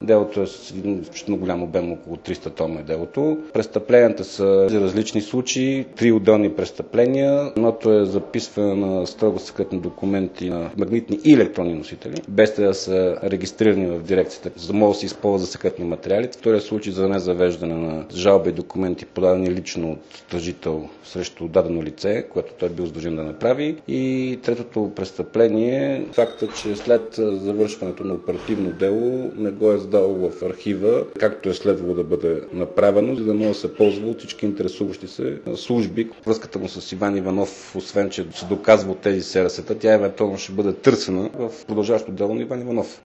Делото е с един изключително голям обем, около 300 тома е делото. Престъпленията са за различни случаи, 3 отделни престъпления. Едното е записване на строго секретни документи на магнитни и електронни носители, без да са регистрирани в дирекцията, за да могат да се използват за секретни материали. Втория случай за незавеждане на жалби и документи, подадени лично от тъжител срещу дадено лице, което той е бил задължен да направи. И третото престъпление е факта, че след завършването на оперативно дело не го е задал в архива, както е следвало да бъде направено, за да може да се ползва от всички интересуващи се служби. Връзката му с Иван Иванов, освен че се доказва от тези СРС-та, тя евентуално ще бъде търсена в продължаващо дело на Иван Иванов.